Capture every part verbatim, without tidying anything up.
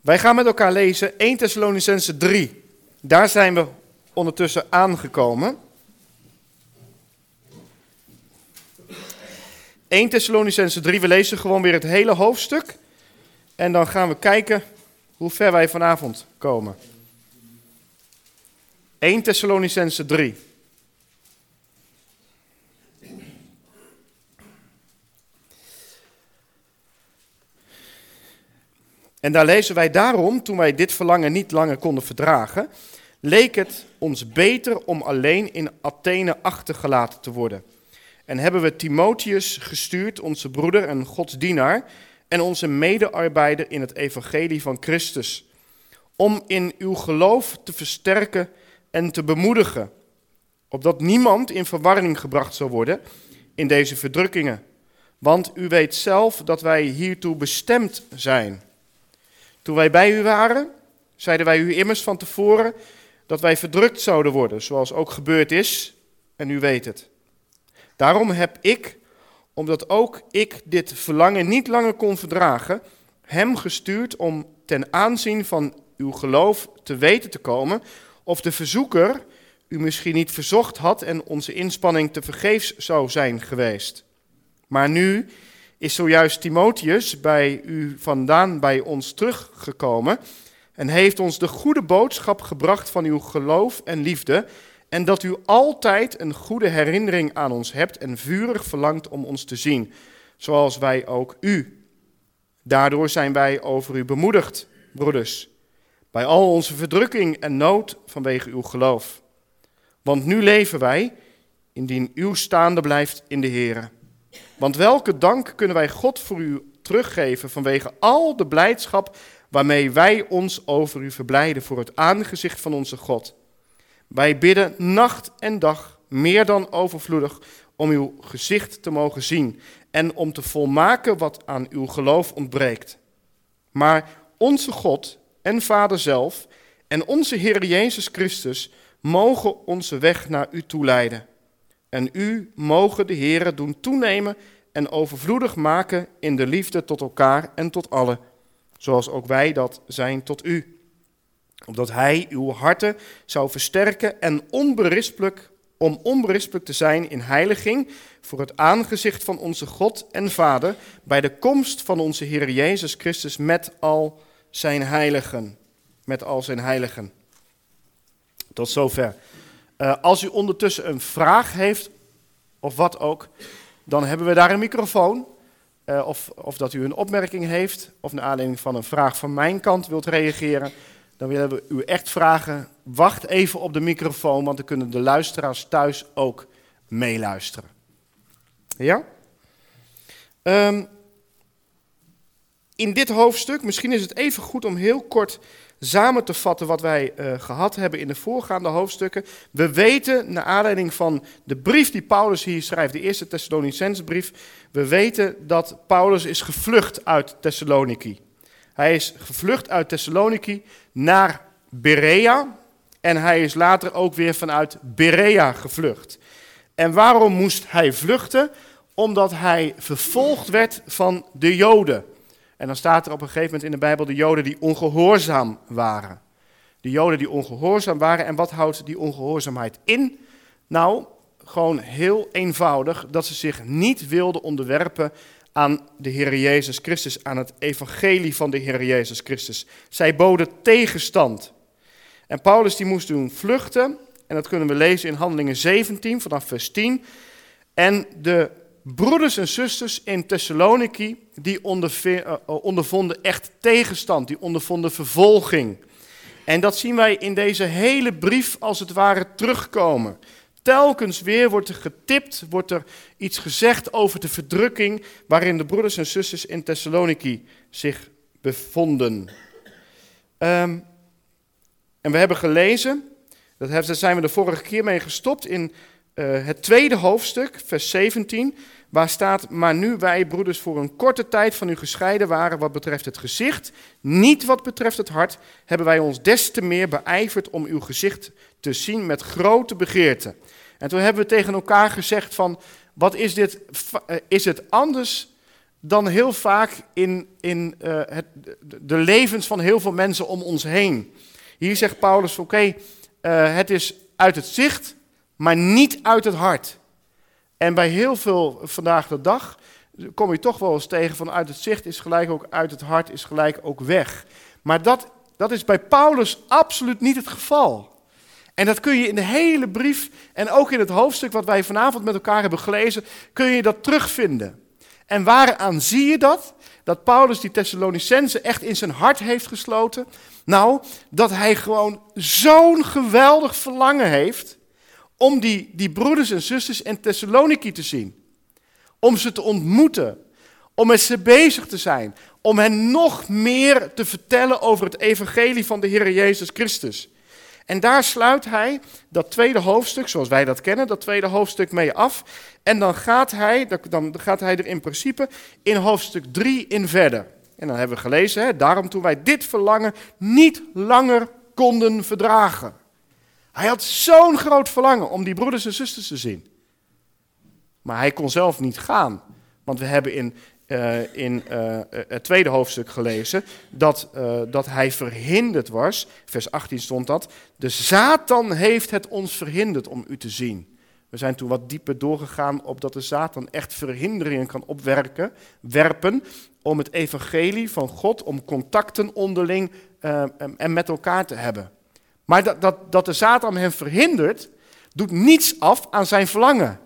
Wij gaan met elkaar lezen Eerste Thessalonicenzen drie. Daar zijn we ondertussen aangekomen. Eerste Thessalonicenzen drie, we lezen gewoon weer het hele hoofdstuk. En dan gaan we kijken hoe ver wij vanavond komen. Eerste Thessalonicenzen drie. En daar lezen wij daarom, toen wij dit verlangen niet langer konden verdragen, leek het ons beter om alleen in Athene achtergelaten te worden. En hebben we Timotheus gestuurd, onze broeder en Gods dienaar, en onze medearbeider in het evangelie van Christus, om in uw geloof te versterken en te bemoedigen, opdat niemand in verwarring gebracht zal worden in deze verdrukkingen. Want u weet zelf dat wij hiertoe bestemd zijn. Toen wij bij u waren, zeiden wij u immers van tevoren dat wij verdrukt zouden worden, zoals ook gebeurd is, en u weet het. Daarom heb ik, omdat ook ik dit verlangen niet langer kon verdragen, hem gestuurd om ten aanzien van uw geloof te weten te komen of de verzoeker u misschien niet verzocht had en onze inspanning tevergeefs zou zijn geweest. Maar nu is zojuist Timotheus bij u vandaan bij ons teruggekomen en heeft ons de goede boodschap gebracht van uw geloof en liefde en dat u altijd een goede herinnering aan ons hebt en vurig verlangt om ons te zien, zoals wij ook u. Daardoor zijn wij over u bemoedigd, broeders, bij al onze verdrukking en nood vanwege uw geloof. Want nu leven wij, indien uw staande blijft in de Here. Want welke dank kunnen wij God voor u teruggeven vanwege al de blijdschap waarmee wij ons over u verblijden voor het aangezicht van onze God. Wij bidden nacht en dag meer dan overvloedig om uw gezicht te mogen zien en om te volmaken wat aan uw geloof ontbreekt. Maar onze God en Vader zelf en onze Heer Jezus Christus mogen onze weg naar u toeleiden. En u mogen de Heere doen toenemen en overvloedig maken in de liefde tot elkaar en tot allen, zoals ook wij dat zijn tot u. Opdat hij uw harten zou versterken en onberispelijk, om onberispelijk te zijn in heiliging voor het aangezicht van onze God en Vader, bij de komst van onze Heer Jezus Christus met al zijn heiligen. Met al zijn heiligen. Tot zover. Uh, als u ondertussen een vraag heeft, of wat ook, dan hebben we daar een microfoon. Uh, of, of dat u een opmerking heeft, of naar aanleiding van een vraag van mijn kant wilt reageren, dan willen we u echt vragen, wacht even op de microfoon, want dan kunnen de luisteraars thuis ook meeluisteren. Ja? Um, in dit hoofdstuk, misschien is het even goed om heel kort samen te vatten wat wij uh, gehad hebben in de voorgaande hoofdstukken. We weten, naar aanleiding van de brief die Paulus hier schrijft, de eerste Thessalonicenzenbrief, we weten dat Paulus is gevlucht uit Thessaloniki. Hij is gevlucht uit Thessaloniki naar Berea en hij is later ook weer vanuit Berea gevlucht. En waarom moest hij vluchten? Omdat hij vervolgd werd van de Joden. En dan staat er op een gegeven moment in de Bijbel de Joden die ongehoorzaam waren. De Joden die ongehoorzaam waren. En wat houdt die ongehoorzaamheid in? Nou, gewoon heel eenvoudig dat ze zich niet wilden onderwerpen aan de Heer Jezus Christus, aan het evangelie van de Heer Jezus Christus. Zij boden tegenstand. En Paulus die moest doen vluchten. En dat kunnen we lezen in Handelingen zeventien vanaf vers tien. En de broeders en zusters in Thessaloniki, die ondervonden echt tegenstand, die ondervonden vervolging. En dat zien wij in deze hele brief als het ware terugkomen. Telkens weer wordt er getipt, wordt er iets gezegd over de verdrukking waarin de broeders en zusters in Thessaloniki zich bevonden. Um, en we hebben gelezen, daar zijn we de vorige keer mee gestopt in uh, het tweede hoofdstuk, vers zeventien, waar staat, maar nu wij broeders voor een korte tijd van u gescheiden waren wat betreft het gezicht, niet wat betreft het hart, hebben wij ons des te meer beijverd om uw gezicht te zien met grote begeerte. En toen hebben we tegen elkaar gezegd van, wat is dit, is het anders dan heel vaak in, in uh, het, de levens van heel veel mensen om ons heen. Hier zegt Paulus, oké, okay, uh, het is uit het zicht, maar niet uit het hart. En bij heel veel vandaag de dag kom je toch wel eens tegen van uit het zicht is gelijk ook uit het hart is gelijk ook weg. Maar dat, dat is bij Paulus absoluut niet het geval. En dat kun je in de hele brief en ook in het hoofdstuk wat wij vanavond met elkaar hebben gelezen, kun je dat terugvinden. En waaraan zie je dat? Dat Paulus die Thessalonicenzen echt in zijn hart heeft gesloten. Nou, dat hij gewoon zo'n geweldig verlangen heeft om die, die broeders en zusters in Thessaloniki te zien. Om ze te ontmoeten, om met ze bezig te zijn, om hen nog meer te vertellen over het evangelie van de Heer Jezus Christus. En daar sluit hij dat tweede hoofdstuk, zoals wij dat kennen, dat tweede hoofdstuk mee af. En dan gaat hij, dan gaat hij er in principe in hoofdstuk drie in verder. En dan hebben we gelezen, hè, daarom toen wij dit verlangen niet langer konden verdragen. Hij had zo'n groot verlangen om die broeders en zusters te zien. Maar hij kon zelf niet gaan. Want we hebben in, uh, in uh, het tweede hoofdstuk gelezen dat, uh, dat hij verhinderd was. Vers achttien stond dat. De Satan heeft het ons verhinderd om u te zien. We zijn toen wat dieper doorgegaan op dat de Satan echt verhinderingen kan opwerken, werpen om het evangelie van God, om contacten onderling uh, en met elkaar te hebben. Maar dat, dat, dat de Satan hem verhindert, doet niets af aan zijn verlangen.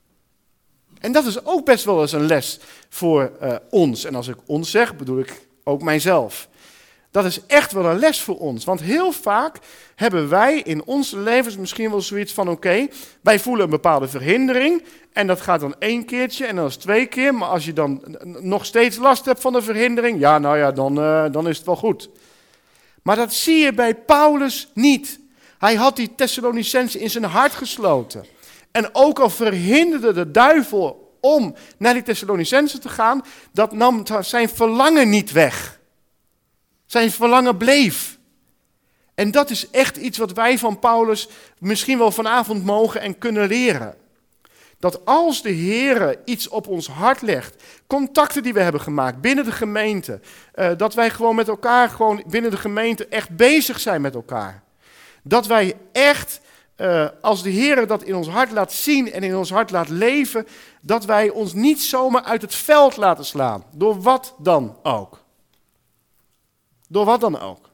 En dat is ook best wel eens een les voor uh, ons. En als ik ons zeg, bedoel ik ook mijzelf. Dat is echt wel een les voor ons. Want heel vaak hebben wij in onze levens misschien wel zoiets van, oké, okay, wij voelen een bepaalde verhindering. En dat gaat dan één keertje en dan is twee keer. Maar als je dan nog steeds last hebt van de verhindering, ja, nou ja, dan, uh, dan is het wel goed. Maar dat zie je bij Paulus niet. Hij had die Thessalonicenzen in zijn hart gesloten. En ook al verhinderde de duivel om naar die Thessalonicenzen te gaan, dat nam zijn verlangen niet weg. Zijn verlangen bleef. En dat is echt iets wat wij van Paulus misschien wel vanavond mogen en kunnen leren. Dat als de Heer iets op ons hart legt, contacten die we hebben gemaakt binnen de gemeente, uh, dat wij gewoon met elkaar, gewoon binnen de gemeente echt bezig zijn met elkaar. Dat wij echt, uh, als de Heer dat in ons hart laat zien en in ons hart laat leven, dat wij ons niet zomaar uit het veld laten slaan. Door wat dan ook. Door wat dan ook.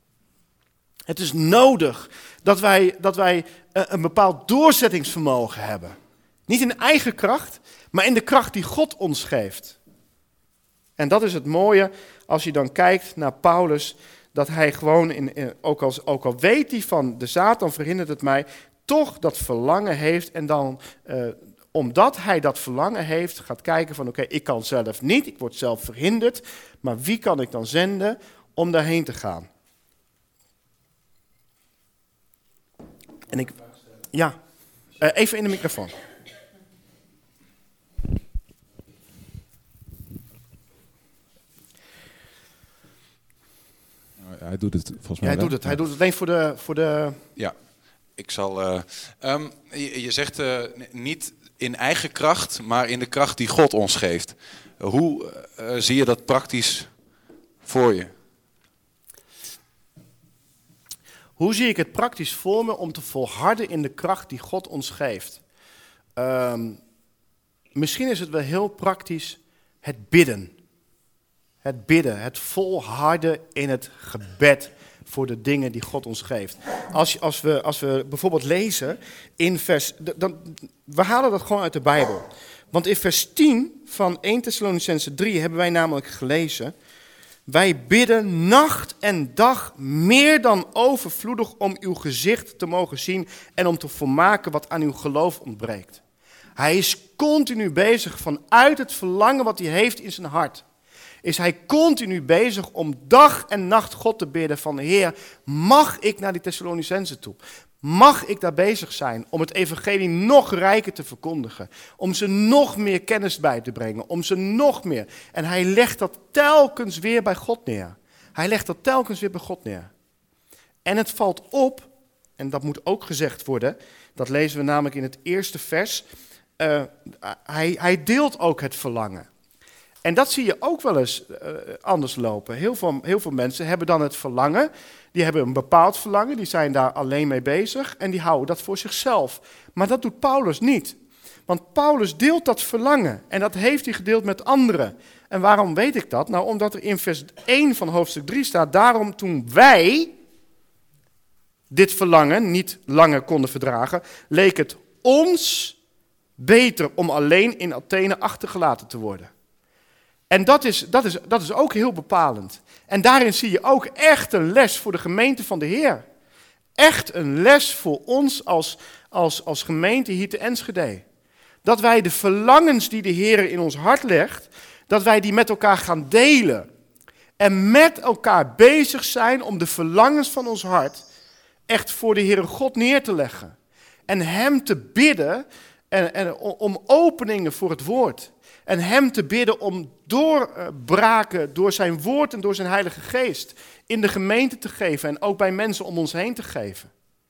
Het is nodig dat wij, dat wij uh, een bepaald doorzettingsvermogen hebben. Niet in eigen kracht, maar in de kracht die God ons geeft. En dat is het mooie als je dan kijkt naar Paulus, dat hij gewoon, in, in, ook, als, ook al weet hij van de Satan verhindert het mij, toch dat verlangen heeft. En dan, uh, omdat hij dat verlangen heeft, gaat kijken van oké, okay, ik kan zelf niet, ik word zelf verhinderd, maar wie kan ik dan zenden om daarheen te gaan? En ik, ja, uh, even in de microfoon. Hij doet het volgens mij. Ja, hij doet het. Hij doet het alleen voor de... Voor de... Ja, ik zal... Uh, um, je, je zegt uh, niet in eigen kracht, maar in de kracht die God ons geeft. Hoe uh, zie je dat praktisch voor je? Hoe zie ik het praktisch voor me om te volharden in de kracht die God ons geeft? Um, misschien is het wel heel praktisch het bidden. Het bidden, het volharden in het gebed voor de dingen die God ons geeft. Als, als, we, als we bijvoorbeeld lezen in vers... Dan, we halen dat gewoon uit de Bijbel. Want in vers tien van eerste Thessalonicenzen drie hebben wij namelijk gelezen: wij bidden nacht en dag meer dan overvloedig om uw gezicht te mogen zien en om te volmaken wat aan uw geloof ontbreekt. Hij is continu bezig vanuit het verlangen wat hij heeft in zijn hart. Is hij continu bezig om dag en nacht God te bidden van Heer, mag ik naar die Thessalonicenzen toe? Mag ik daar bezig zijn om het evangelie nog rijker te verkondigen? Om ze nog meer kennis bij te brengen, om ze nog meer. En hij legt dat telkens weer bij God neer. Hij legt dat telkens weer bij God neer. En het valt op, en dat moet ook gezegd worden, dat lezen we namelijk in het eerste vers, uh, hij, hij deelt ook het verlangen. En dat zie je ook wel eens uh, anders lopen. Heel veel, heel veel mensen hebben dan het verlangen, die hebben een bepaald verlangen, die zijn daar alleen mee bezig en die houden dat voor zichzelf. Maar dat doet Paulus niet. Want Paulus deelt dat verlangen en dat heeft hij gedeeld met anderen. En waarom weet ik dat? Nou, omdat er in vers één van hoofdstuk drie staat, daarom toen wij dit verlangen niet langer konden verdragen, leek het ons beter om alleen in Athene achtergelaten te worden. En dat is, dat is, dat is ook heel bepalend. En daarin zie je ook echt een les voor de gemeente van de Heer. Echt een les voor ons als, als, als gemeente hier te Enschede. Dat wij de verlangens die de Heer in ons hart legt, dat wij die met elkaar gaan delen. En met elkaar bezig zijn om de verlangens van ons hart echt voor de Heere God neer te leggen. En hem te bidden en, en, om openingen voor het woord. En hem te bidden om doorbraken door zijn woord en door zijn Heilige Geest in de gemeente te geven en ook bij mensen om ons heen te geven.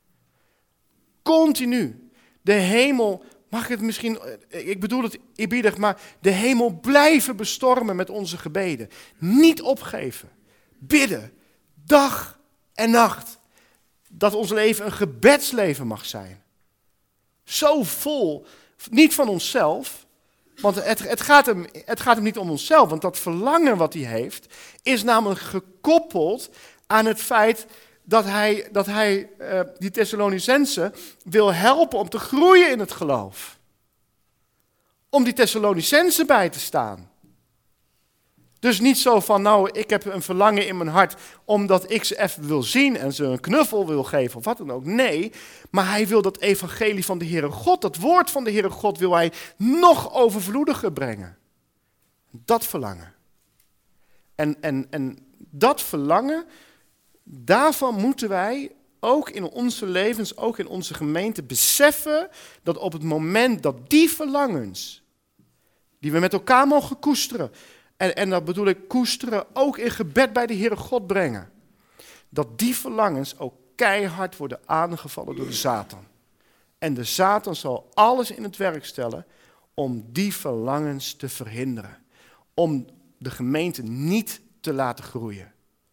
Continu. De hemel, mag ik het misschien, ik bedoel het eerbiedig, maar de hemel blijven bestormen met onze gebeden. Niet opgeven. Bidden. Dag en nacht. Dat ons leven een gebedsleven mag zijn. Zo vol, niet van onszelf, want het, het, gaat hem, het gaat hem niet om onszelf, want dat verlangen wat hij heeft, is namelijk gekoppeld aan het feit dat hij, dat hij uh, die Thessalonicenzen wil helpen om te groeien in het geloof. Om die Thessalonicenzen bij te staan. Dus niet zo van, nou, ik heb een verlangen in mijn hart omdat ik ze even wil zien en ze een knuffel wil geven of wat dan ook. Nee, maar hij wil dat evangelie van de Heere God, dat woord van de Heere God, wil hij nog overvloediger brengen. Dat verlangen. En, en, en dat verlangen, daarvan moeten wij ook in onze levens, ook in onze gemeente beseffen dat op het moment dat die verlangens, die we met elkaar mogen koesteren, En, en dat bedoel ik koesteren, ook in gebed bij de Heere God brengen. Dat die verlangens ook keihard worden aangevallen door de Satan. En de Satan zal alles in het werk stellen om die verlangens te verhinderen. Om de gemeente niet te laten groeien.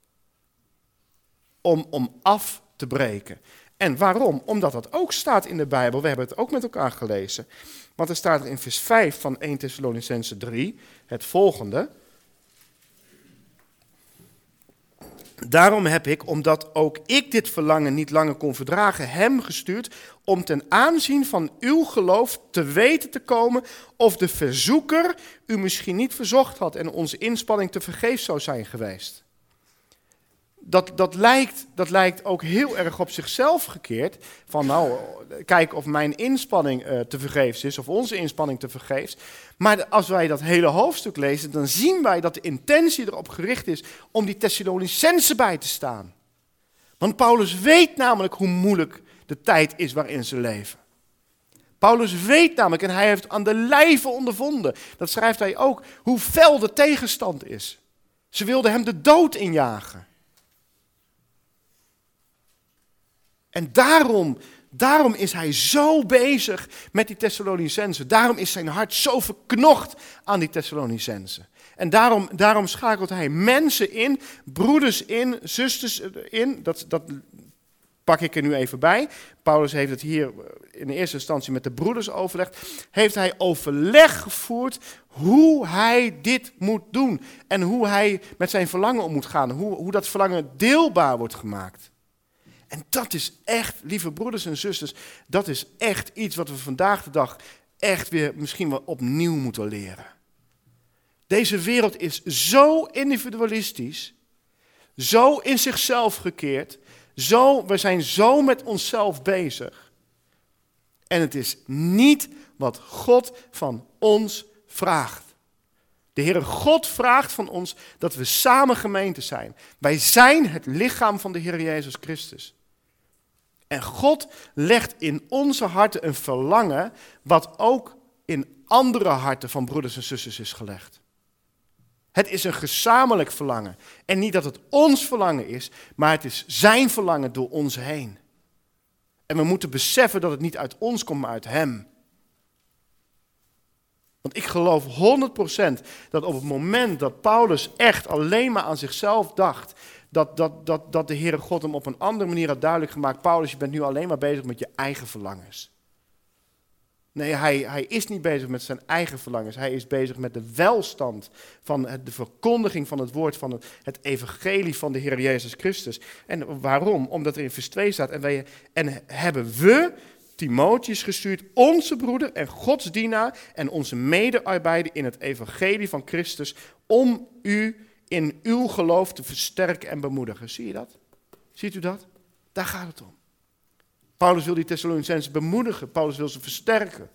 Om, om af te breken. En waarom? Omdat dat ook staat in de Bijbel. We hebben het ook met elkaar gelezen. Want er staat in vers vijf van eerste Thessalonicenzen drie het volgende. Daarom heb ik, omdat ook ik dit verlangen niet langer kon verdragen, hem gestuurd om ten aanzien van uw geloof te weten te komen of de verzoeker u misschien niet verzocht had en onze inspanning te vergeefs zou zijn geweest. Dat, dat, lijkt, dat lijkt ook heel erg op zichzelf gekeerd. Van nou, kijk of mijn inspanning uh, te vergeefs is, of onze inspanning te vergeefs. Maar als wij dat hele hoofdstuk lezen, dan zien wij dat de intentie erop gericht is om die Thessalonicenzen bij te staan. Want Paulus weet namelijk hoe moeilijk de tijd is waarin ze leven. Paulus weet namelijk, en hij heeft aan de lijve ondervonden, dat schrijft hij ook, hoe fel de tegenstand is. Ze wilden hem de dood injagen. En daarom, daarom is hij zo bezig met die Thessalonicenzen. Daarom is zijn hart zo verknocht aan die Thessalonicenzen. En daarom, daarom schakelt hij mensen in, broeders in, zusters in. Dat, dat pak ik er nu even bij. Paulus heeft het hier in de eerste instantie met de broeders overlegd. Heeft hij overleg gevoerd hoe hij dit moet doen. En hoe hij met zijn verlangen om moet gaan. Hoe, hoe dat verlangen deelbaar wordt gemaakt. En dat is echt, lieve broeders en zusters, dat is echt iets wat we vandaag de dag echt weer misschien wel opnieuw moeten leren. Deze wereld is zo individualistisch, zo in zichzelf gekeerd, zo, we zijn zo met onszelf bezig. En het is niet wat God van ons vraagt. De Heere God vraagt van ons dat we samen gemeente zijn. Wij zijn het lichaam van de Heer Jezus Christus. En God legt in onze harten een verlangen wat ook in andere harten van broeders en zusters is gelegd. Het is een gezamenlijk verlangen. En niet dat het ons verlangen is, maar het is zijn verlangen door ons heen. En we moeten beseffen dat het niet uit ons komt, maar uit hem. Want ik geloof honderd procent dat op het moment dat Paulus echt alleen maar aan zichzelf dacht, dat, dat, dat, dat de Heere God hem op een andere manier had duidelijk gemaakt, Paulus, je bent nu alleen maar bezig met je eigen verlangens. Nee, hij, hij is niet bezig met zijn eigen verlangens. Hij is bezig met de welstand van het, de verkondiging van het woord, van het, het evangelie van de Heer Jezus Christus. En waarom? Omdat er in vers twee staat, en, wij, en hebben we Timotheus gestuurd, onze broeder en Gods dienaar en onze medearbeider in het evangelie van Christus, om u in uw geloof te versterken en bemoedigen. Zie je dat? Ziet u dat? Daar gaat het om. Paulus wil die Thessalonicenzen bemoedigen. Paulus wil ze versterken.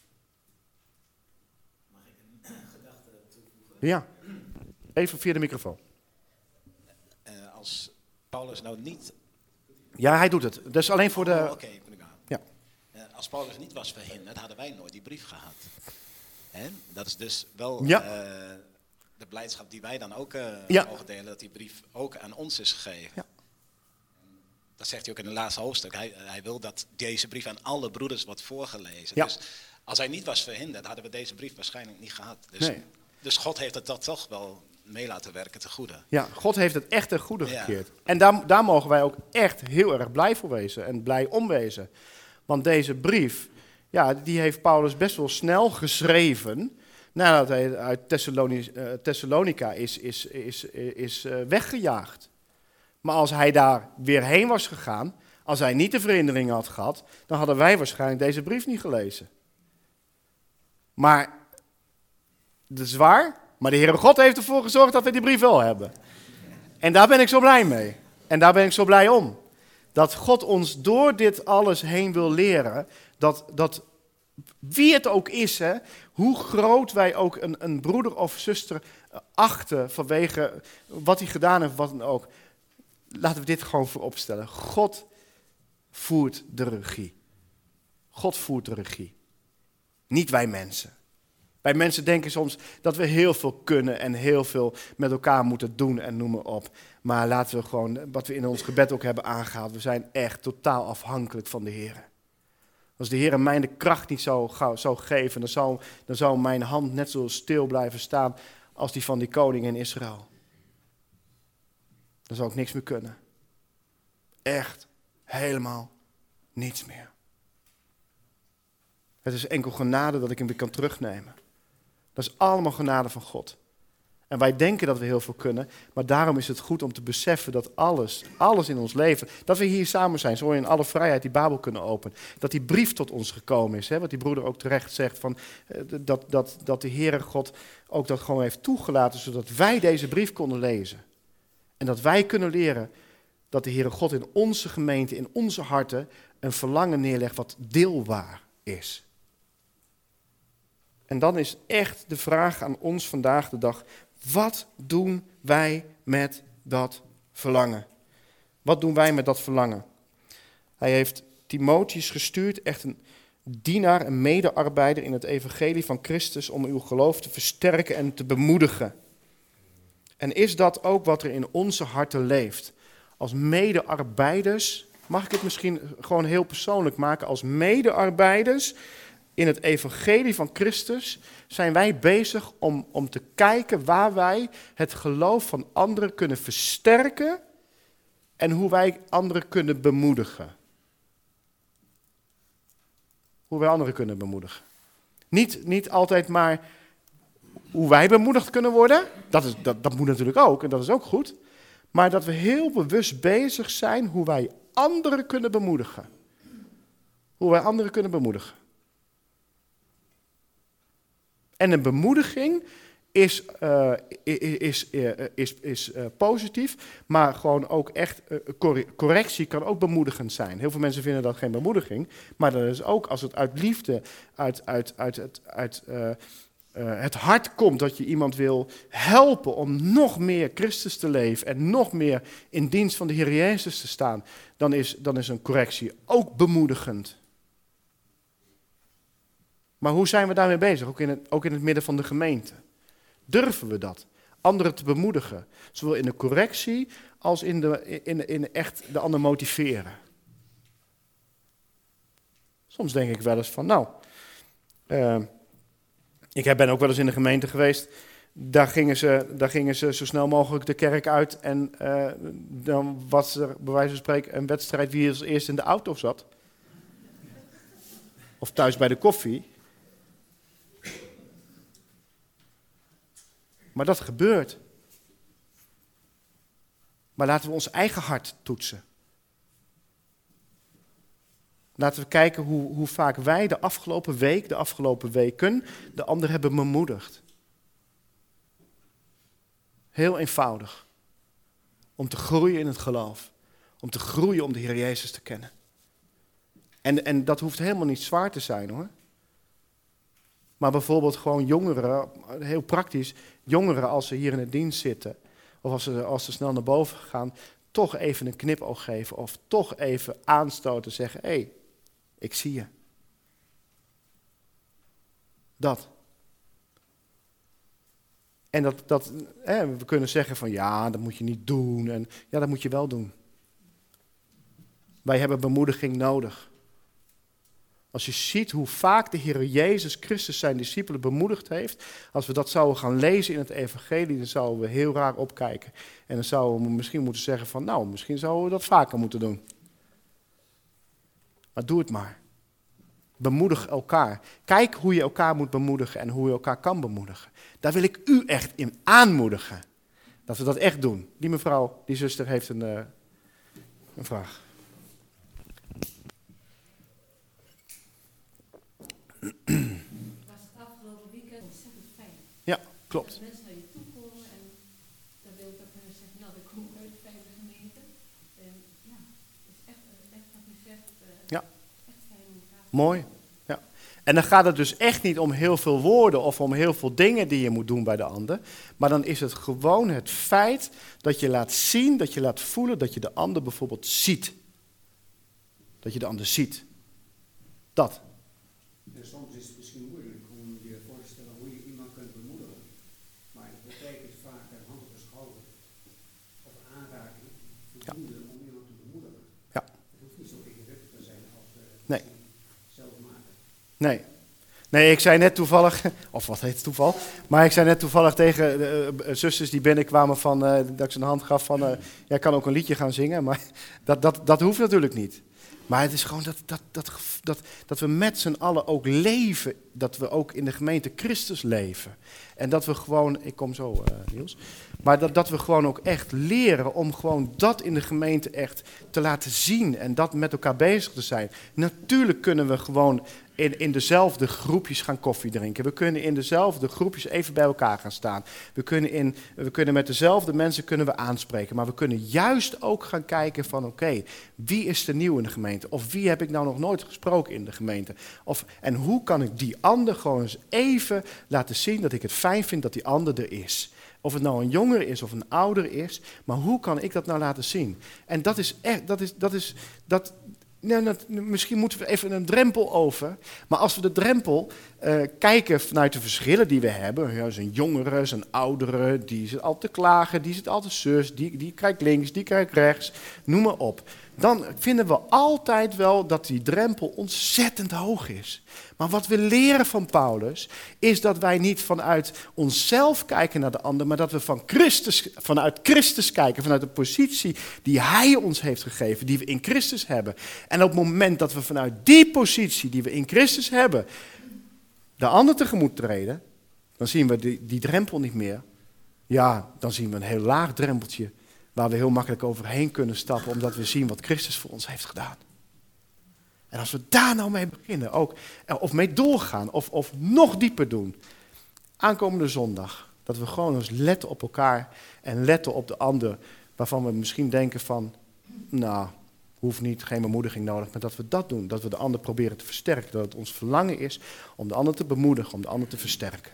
Mag ik een gedachte toevoegen? Ja, even via de microfoon. Uh, als Paulus nou niet... Ja, hij doet het. Dat is alleen voor de... Oh, Oké, okay, ja. uh, als Paulus niet was verhinderd, hadden wij nooit die brief gehad. Hè? Dat is dus wel ja. uh, de blijdschap die wij dan ook uh, ja. mogen delen, dat die brief ook aan ons is gegeven. Ja. Dat zegt hij ook in het laatste hoofdstuk. Hij, hij wil dat deze brief aan alle broeders wordt voorgelezen. Ja. Dus als hij niet was verhinderd, hadden we deze brief waarschijnlijk niet gehad. Dus, Nee. dus God heeft het dat toch wel mee laten werken ten goede. Ja, God heeft het echt ten goede Ja. gekeerd. En daar, daar mogen wij ook echt heel erg blij voor wezen en blij om wezen. Want deze brief, ja, die heeft Paulus best wel snel geschreven, nadat hij uit Thessaloni- uh, Thessalonica is, is, is, is uh, weggejaagd. Maar als hij daar weer heen was gegaan, als hij niet de verhindering had gehad, dan hadden wij waarschijnlijk deze brief niet gelezen. Maar, dat is waar, maar de Heere God heeft ervoor gezorgd dat we die brief wel hebben. En daar ben ik zo blij mee. En daar ben ik zo blij om. Dat God ons door dit alles heen wil leren, dat, dat wie het ook is, hè, hoe groot wij ook een, een broeder of zuster achten vanwege wat hij gedaan heeft, wat dan ook. Laten we dit gewoon voorop stellen. God voert de regie. God voert de regie. Niet wij mensen. Wij mensen denken soms dat we heel veel kunnen en heel veel met elkaar moeten doen en noem maar op. Maar laten we gewoon, wat we in ons gebed ook hebben aangehaald, we zijn echt totaal afhankelijk van de Heer. Als de Heer mij de kracht niet zou, zou geven, dan zou, dan zou mijn hand net zo stil blijven staan als die van die koning in Israël. Dan zou ik niks meer kunnen. Echt, helemaal niets meer. Het is enkel genade dat ik hem weer kan terugnemen. Dat is allemaal genade van God. En wij denken dat we heel veel kunnen, maar daarom is het goed om te beseffen dat alles, alles in ons leven, dat we hier samen zijn, zo in alle vrijheid die Babel kunnen openen. Dat die brief tot ons gekomen is, hè, wat die broeder ook terecht zegt, van, dat, dat, dat de Heere God ook dat gewoon heeft toegelaten, zodat wij deze brief konden lezen. En dat wij kunnen leren dat de Heere God in onze gemeente, in onze harten, een verlangen neerlegt wat deelbaar is. En dan is echt de vraag aan ons vandaag de dag, wat doen wij met dat verlangen? Wat doen wij met dat verlangen? Hij heeft Timotheus gestuurd, echt een dienaar, een medearbeider in het evangelie van Christus, om uw geloof te versterken en te bemoedigen. En is dat ook wat er in onze harten leeft? Als medearbeiders, mag ik het misschien gewoon heel persoonlijk maken, als medearbeiders in het evangelie van Christus zijn wij bezig om, om te kijken waar wij het geloof van anderen kunnen versterken en hoe wij anderen kunnen bemoedigen. Hoe wij anderen kunnen bemoedigen. Niet, niet altijd maar hoe wij bemoedigd kunnen worden, dat, is, dat, dat moet natuurlijk ook en dat is ook goed. Maar dat we heel bewust bezig zijn hoe wij anderen kunnen bemoedigen. Hoe wij anderen kunnen bemoedigen. En een bemoediging is, uh, is, is, is, is uh, positief, maar gewoon ook echt uh, correctie kan ook bemoedigend zijn. Heel veel mensen vinden dat geen bemoediging, maar dat is ook als het uit liefde, uit, uit, uit, uit, uit uh, uh, het hart komt dat je iemand wil helpen om nog meer Christus te leven en nog meer in dienst van de Heer Jezus te staan, dan is, dan is een correctie ook bemoedigend. Maar hoe zijn we daarmee bezig, ook in, het, ook in het midden van de gemeente? Durven we dat? Anderen te bemoedigen, zowel in de correctie als in, de, in, in echt de ander motiveren. Soms denk ik wel eens van, nou, uh, Ik ben ook wel eens in de gemeente geweest. Daar gingen ze, daar gingen ze zo snel mogelijk de kerk uit. En uh, dan was er bij wijze van spreken een wedstrijd wie als eerst in de auto zat. Of thuis bij de koffie. Maar dat gebeurt. Maar laten we ons eigen hart toetsen. Laten we kijken hoe, hoe vaak wij de afgelopen week, de afgelopen weken, de ander hebben bemoedigd. Heel eenvoudig. Om te groeien in het geloof. Om te groeien om de Heer Jezus te kennen. En, en dat hoeft helemaal niet zwaar te zijn hoor. Maar bijvoorbeeld gewoon jongeren, heel praktisch, jongeren als ze hier in de dienst zitten, of als ze, als ze snel naar boven gaan, toch even een knipoog geven, of toch even aanstoten, zeggen, hé, hey, ik zie je. Dat. En dat, dat hè, we kunnen zeggen van, ja, dat moet je niet doen, en ja, dat moet je wel doen. Wij hebben bemoediging nodig. Als je ziet hoe vaak de Heer Jezus Christus zijn discipelen bemoedigd heeft, als we dat zouden gaan lezen in het evangelie, dan zouden we heel raar opkijken. En dan zouden we misschien moeten zeggen van, nou, misschien zouden we dat vaker moeten doen. Maar doe het maar. Bemoedig elkaar. Kijk hoe je elkaar moet bemoedigen en hoe je elkaar kan bemoedigen. Daar wil ik u echt in aanmoedigen. Dat we dat echt doen. Die mevrouw, die zuster heeft een, uh, een vraag. Was het afgelopen weekend ontzettend fijn. Ja, klopt. Dat mensen naar je toe komen en dan wil ik ook kunnen zeggen, nou, ik kom uit de vijfde gemeente. En ja, het is echt, echt wat u zegt, uh, Ja. echt fijn om elkaar te Mooi. Ja. En dan gaat het dus echt niet om heel veel woorden of om heel veel dingen die je moet doen bij de ander. Maar dan is het gewoon het feit dat je laat zien, dat je laat voelen dat je de ander bijvoorbeeld ziet. Dat je de ander ziet. Dat. En soms is het misschien moeilijk om je voor te stellen hoe je iemand kunt bemoedigen. Maar het betekent vaak een hand op de schouder of aanraking voldoende om iemand te bemoedigen. Ja. Het hoeft niet zo ingewikkeld te zijn als uh, Nee. zelf maken. Nee. Nee, ik zei net toevallig, of wat heet het toeval, maar ik zei net toevallig tegen de uh, zusters die binnenkwamen van, uh, dat ik ze een hand gaf van, uh, jij kan ook een liedje gaan zingen, maar dat, dat, dat hoeft natuurlijk niet. Maar het is gewoon dat, dat, dat, dat, dat we met z'n allen ook leven, dat we ook in de gemeente Christus leven. En dat we gewoon, ik kom zo uh, Niels, maar dat, dat we gewoon ook echt leren om gewoon dat in de gemeente echt te laten zien en dat met elkaar bezig te zijn. Natuurlijk kunnen we gewoon in, in dezelfde groepjes gaan koffie drinken. We kunnen in dezelfde groepjes even bij elkaar gaan staan. We kunnen, in, we kunnen met dezelfde mensen kunnen we aanspreken. Maar we kunnen juist ook gaan kijken van oké, okay, wie is er nieuw in de gemeente? Of wie heb ik nou nog nooit gesproken in de gemeente? Of, en hoe kan ik die ander gewoon eens even laten zien dat ik het fijn vind dat die ander er is? Of het nou een jongere is of een ouder is. Maar hoe kan ik dat nou laten zien? En dat is echt, dat is, dat is, dat... Nee, dat, misschien moeten we even een drempel over. Maar als we de drempel uh, kijken vanuit de verschillen die we hebben. Ja, zijn jongeren, zijn ouderen, die zit altijd te klagen, die zit altijd zus, die, die kijkt links, die kijkt rechts, noem maar op. Dan vinden we altijd wel dat die drempel ontzettend hoog is. Maar wat we leren van Paulus is dat wij niet vanuit onszelf kijken naar de ander, maar dat we van Christus, vanuit Christus kijken, vanuit de positie die hij ons heeft gegeven, die we in Christus hebben. En op het moment dat we vanuit die positie die we in Christus hebben, de ander tegemoet treden, dan zien we die, die drempel niet meer. Ja, dan zien we een heel laag drempeltje waar we heel makkelijk overheen kunnen stappen, omdat we zien wat Christus voor ons heeft gedaan. En als we daar nou mee beginnen, ook, of mee doorgaan, of, of nog dieper doen, aankomende zondag, dat we gewoon eens letten op elkaar en letten op de ander, waarvan we misschien denken van, nou, hoeft niet, geen bemoediging nodig, maar dat we dat doen, dat we de ander proberen te versterken, dat het ons verlangen is om de ander te bemoedigen, om de ander te versterken.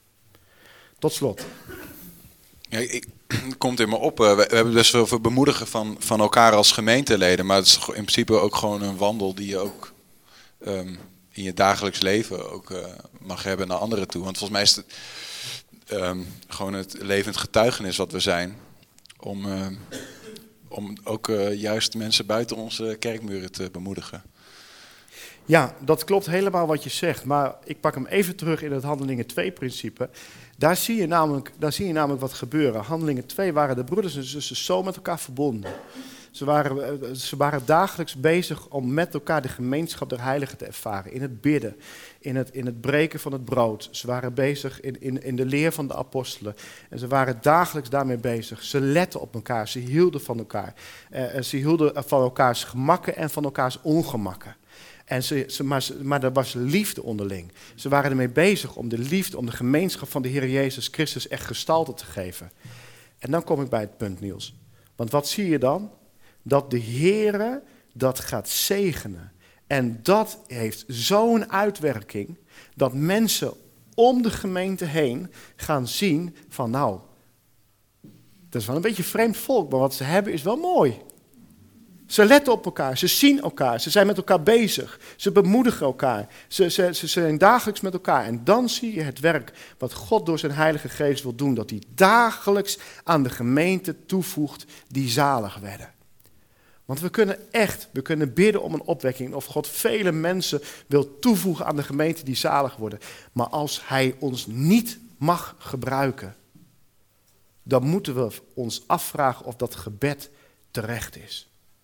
Tot slot. Ja, ik, het komt in me op, we, we hebben best wel veel bemoedigen van, van elkaar als gemeenteleden, maar het is in principe ook gewoon een wandel die je ook um, in je dagelijks leven ook uh, mag hebben naar anderen toe. Want volgens mij is het um, gewoon het levend getuigenis wat we zijn, om, uh, om ook uh, juist mensen buiten onze kerkmuren te bemoedigen. Ja, dat klopt helemaal wat je zegt. Maar ik pak hem even terug in het Handelingen twee principe. Daar zie je namelijk, daar zie je namelijk wat gebeuren. Handelingen twee waren de broeders en zussen zo met elkaar verbonden. Ze waren, ze waren dagelijks bezig om met elkaar de gemeenschap der heiligen te ervaren. In het bidden, in het, in het breken van het brood. Ze waren bezig in, in, in de leer van de apostelen. En ze waren dagelijks daarmee bezig. Ze letten op elkaar, ze hielden van elkaar. Uh, ze hielden van elkaars gemakken en van elkaars ongemakken. En ze, ze, maar, ze, maar er was liefde onderling. Ze waren ermee bezig om de liefde, om de gemeenschap van de Heer Jezus Christus echt gestalte te geven. En dan kom ik bij het punt, Niels. Want wat zie je dan? Dat de Heere dat gaat zegenen. En dat heeft zo'n uitwerking dat mensen om de gemeente heen gaan zien van nou, dat is wel een beetje vreemd volk, maar wat ze hebben is wel mooi. Ze letten op elkaar, ze zien elkaar, ze zijn met elkaar bezig, ze bemoedigen elkaar, ze, ze, ze zijn dagelijks met elkaar. En dan zie je het werk wat God door zijn Heilige Geest wil doen, dat hij dagelijks aan de gemeente toevoegt die zalig werden. Want we kunnen echt, we kunnen bidden om een opwekking, of God vele mensen wil toevoegen aan de gemeente die zalig worden. Maar als hij ons niet mag gebruiken, dan moeten we ons afvragen of dat gebed terecht is.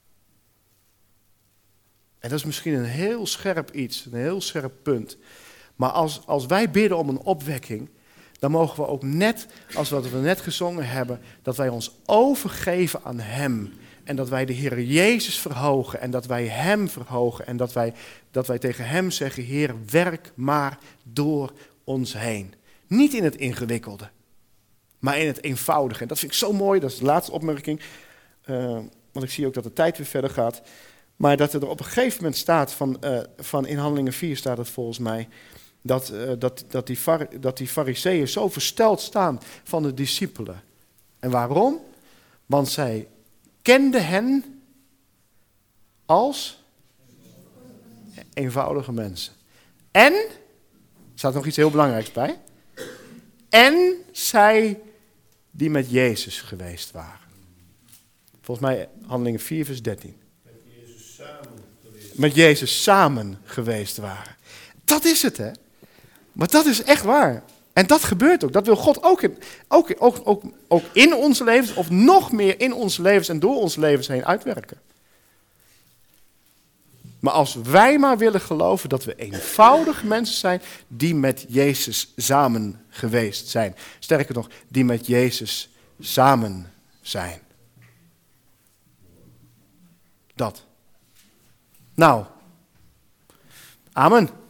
En dat is misschien een heel scherp iets, een heel scherp punt. Maar als, als wij bidden om een opwekking, dan mogen we ook net, als wat we net gezongen hebben, dat wij ons overgeven aan hem. En dat wij de Heer Jezus verhogen en dat wij hem verhogen. En dat wij, dat wij tegen hem zeggen, Heer, werk maar door ons heen. Niet in het ingewikkelde, maar in het eenvoudige. En dat vind ik zo mooi, dat is de laatste opmerking. Uh, want ik zie ook dat de tijd weer verder gaat. Maar dat er op een gegeven moment staat, van, uh, van in Handelingen vier staat het volgens mij, dat, uh, dat, dat, die far, dat die fariseeën zo versteld staan van de discipelen. En waarom? Want zij kenden hen als eenvoudige mensen. En, er staat nog iets heel belangrijks bij, en zij die met Jezus geweest waren. Volgens mij Handelingen vier vers dertien. Met Jezus samen geweest waren. Dat is het, hè. Maar dat is echt waar. En dat gebeurt ook. Dat wil God ook in, ook, ook, ook, ook in onze levens, of nog meer in onze levens en door onze levens heen uitwerken. Maar als wij maar willen geloven dat we eenvoudige mensen zijn die met Jezus samen geweest zijn. Sterker nog, die met Jezus samen zijn. Dat. Nou, amen.